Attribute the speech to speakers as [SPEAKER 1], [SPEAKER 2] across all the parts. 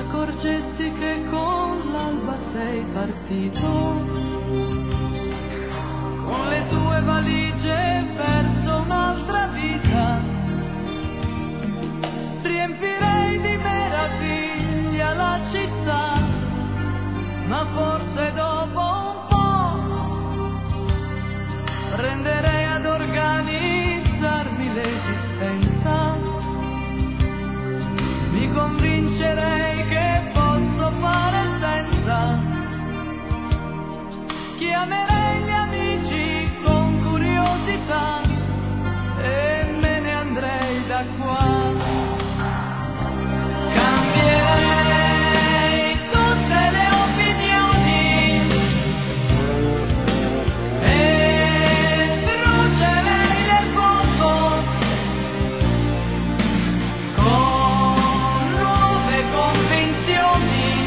[SPEAKER 1] accorgessi che con l'alba sei partito, con le tue valigie verso un'altra vita. Riempirei di meraviglia la città, ma forse dopo un po' renderei ad organizzarmi l'esistenza. Mi convincerei che posso fare senza. Chiamerei gli amici con curiosità e me ne andrei da qua. Cambierei tutte le opinioni e brucerei nel fuoco con nuove convinzioni.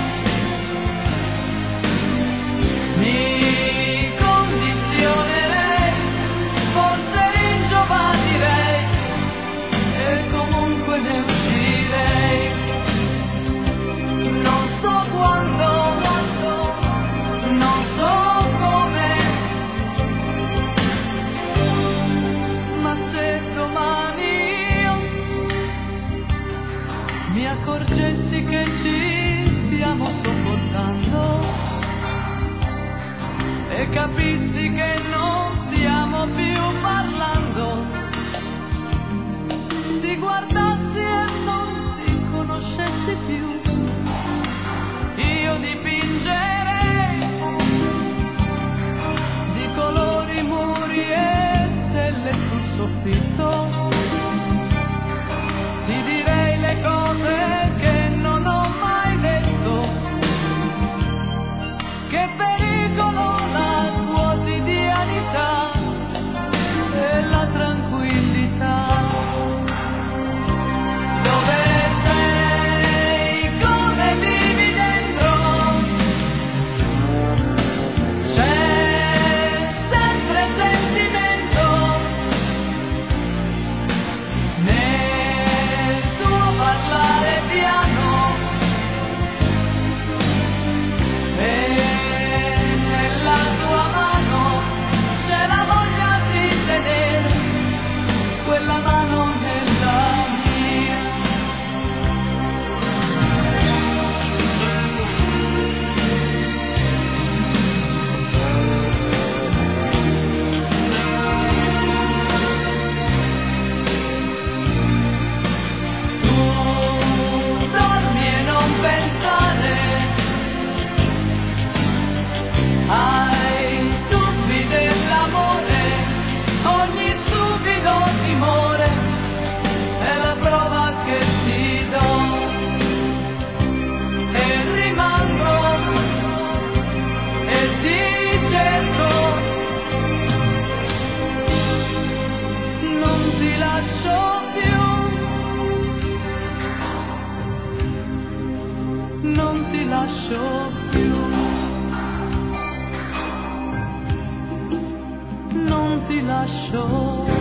[SPEAKER 1] Mi condizionerei, forse ringiovanirei e comunque ne uscirei. Non so quando, non so come, ma se domani io mi accorgessi che ci stiamo sopportando e capissi che non stiamo più parlando, ti guardassi e non ti conoscessi più, io dipingerei di colori muri e stelle sul soffitto, ti direi le cose che non ho mai detto, che pericolo la quotidianità e la tranquillità. Dove sei? Come vivi dentro? C'è sempre sentimento nel tuo parlare piano e nella tua mano c'è la voglia di tenere quella mano nella mia. Tu dormi e non pensare ai dubbi dell'amore, ogni stupido timore è la prova che ti do e rimango e ti cerco, non ti lascio più, non ti lascio più, non ti lascio